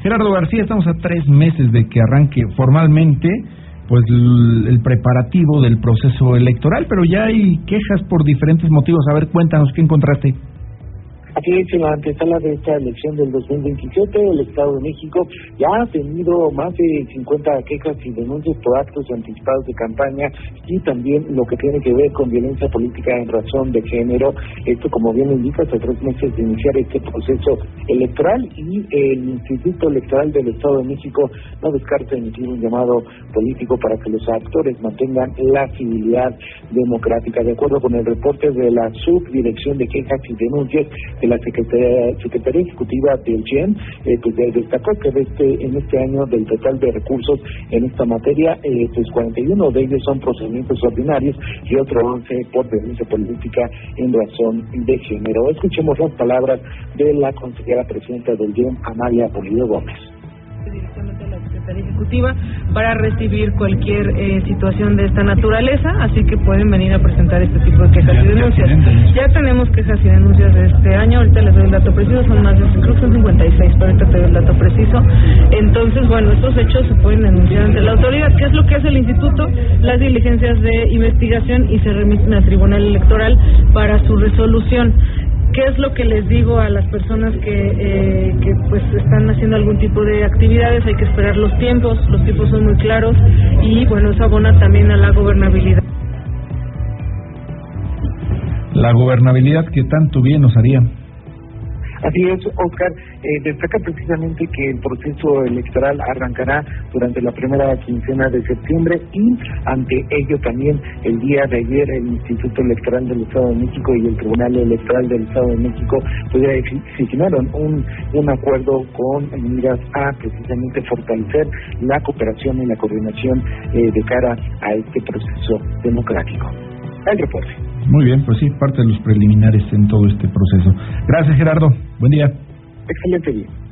Gerardo García, estamos a 3 meses de que arranque formalmente pues el preparativo del proceso electoral, pero ya hay quejas por diferentes motivos. A ver, cuéntanos, ¿qué encontraste? Así es, en la antesala de esta elección del 2027, el Estado de México ya ha tenido más de 50 quejas y denuncias por actos anticipados de campaña y también lo que tiene que ver con violencia política en razón de género. Esto, como bien indica, hasta 3 meses de iniciar este proceso electoral, y el Instituto Electoral del Estado de México no descarta emitir un llamado político para que los actores mantengan la civilidad democrática. De acuerdo con el reporte de la Subdirección de Quejas y Denuncias de la Secretaría Ejecutiva del GIEM, pues destacó que en este año, del total de recursos en esta materia, pues 41 de ellos son procedimientos ordinarios y otro 11 por violencia política en razón de género. Escuchemos las palabras de la consejera presidenta del GIEM, Amalia Pulido Gómez. Directamente a la Secretaría Ejecutiva para recibir cualquier situación de esta naturaleza, así que pueden venir a presentar este tipo de quejas y denuncias. Ya tenemos quejas y denuncias de este año, ahorita les doy el dato preciso, son más de, creo que son 56, pero ahorita te doy el dato preciso. Entonces, bueno, estos hechos se pueden denunciar ante la autoridad. ¿Qué es lo que hace el Instituto? Las diligencias de investigación, y se remiten al Tribunal Electoral para su resolución. ¿Qué es lo que les digo a las personas que pues están haciendo algún tipo de actividades? Hay que esperar los tiempos son muy claros, y bueno, eso abona también a la gobernabilidad. La gobernabilidad que tanto bien nos haría. Así es, Oscar, destaca precisamente que el proceso electoral arrancará durante la primera quincena de septiembre, y ante ello también el día de ayer el Instituto Electoral del Estado de México y el Tribunal Electoral del Estado de México firmaron un acuerdo con miras a precisamente fortalecer la cooperación y la coordinación de cara a este proceso democrático. El reporte. Muy bien, pues sí, parte de los preliminares en todo este proceso. Gracias, Gerardo. Buen día. Excelente día.